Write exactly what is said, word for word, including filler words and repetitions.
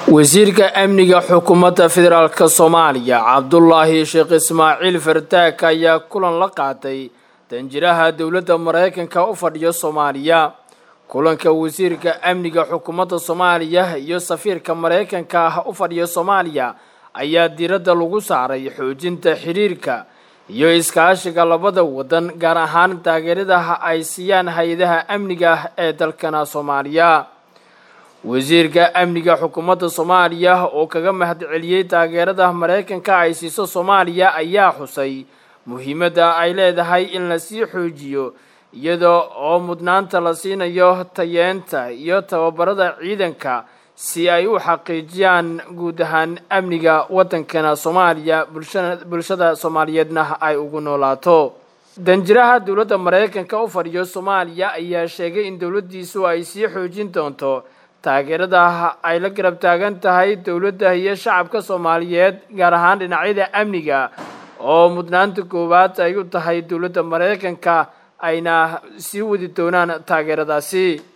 wasiirka amniga xukuumadda federaalka Soomaaliya Cabdullaahi Sheekh Ismaaciil Fartaag ayaa kulan la qaatay danjiraha dawladda Mareykanka u fadhiyo Soomaaliya. kulanka wasiirka amniga xukuumadda Soomaaliya iyo safiirka Mareykanka u fadhiyo Soomaaliya ayaa diiradda lagu saaray xoojinta xiriirka iyo iskaashiga labada wadan, gaar ahaan taageerada ay siiyaan hay'adaha amniga ee dalkana Soomaaliya. wasiirka amniga xukuumadda Soomaaliya oo kaga mahadceliyay taageerada Mareykanka ay siiso Soomaaliya ayaa xusay muhiimadda ay leedahay in la sii xoojiyo iyada oo mudnaanta la siinayo tayeenta iyo tababarada ciidanka si ay u xaqiijiyaan guud ahaan amniga wadankana Soomaaliya bulshada Soomaaliyeedna ay ugu noolaato. danjiraha dawladda Mareykanka u fadhiyo Soomaaliya ayaa sheegay in dawladdiisu ay sii xoojin doonto taageerada ay la garab taagan tahay dawladda iyo shacabka Soomaaliyeed, gaar ahaan dhinacyada amniga oo mudnaanta koowaad ay u tahay dawladda Mareykanka ayna sii wadi doonaan taageeradaasi.